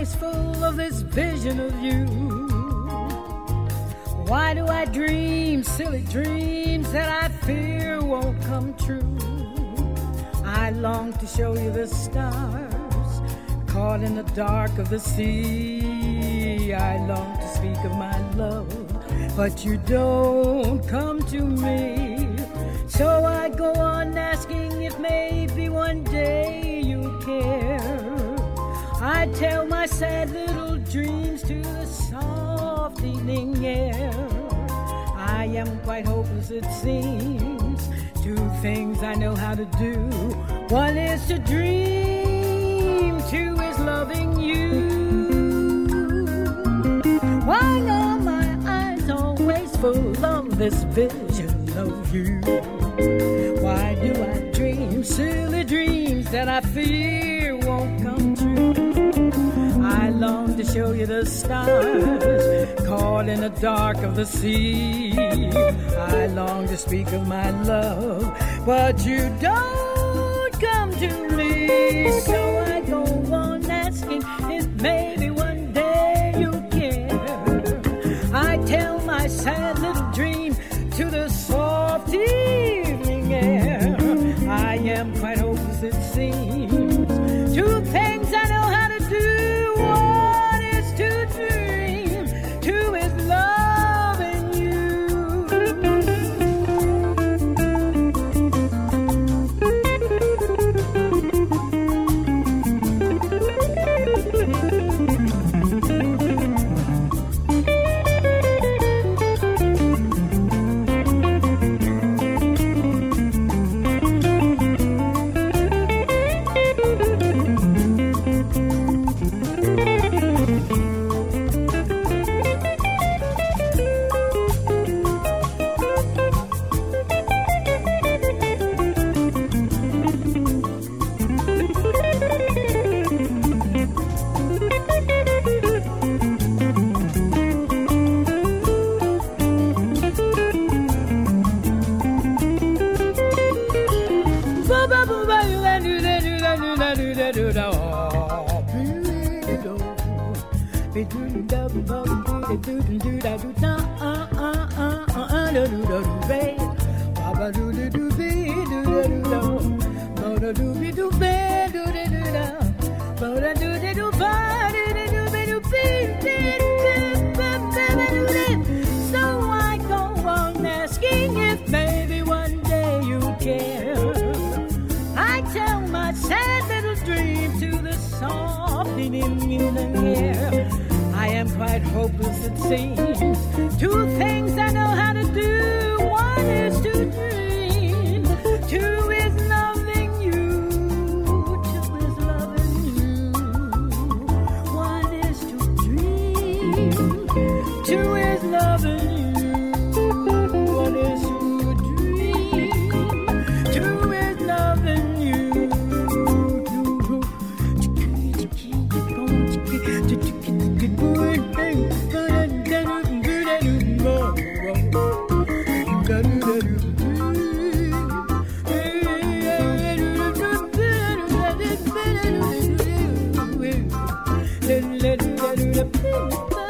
always full of this vision of you. Why do I dream silly dreams that I fear won't come true? I long to show you the stars caught in the dark of the sea. I long to speak of my love, but you don't come to me. So I go on asking if maybe one day you'll care. I tell my sad little dreams to the soft evening air. I am quite hopeless, it seems. Two things I know how to do. One is to dream, two is loving you. Why are my eyes always full of this vision of you? Why do I dream silly dreams that I fear won't come true? I long to show you the stars caught in the dark of the sea. I long to speak of my love, but you don't come to me. So I go on asking if maybe one day you'll care. I tell my sad little dream to the soft evening air. I am quite hopeless, it seems. Two things I know how to do. One is to dream, two is loving you. So I go on asking if maybe one day you'll care. I tell my sad little dream to the soft evening air. I am quite hopeless, it seems. Two things I know how to do. One is to dream, two is loving you, two is loving you. One is to dream, two is loving you. One is to dream, two is loving you. Let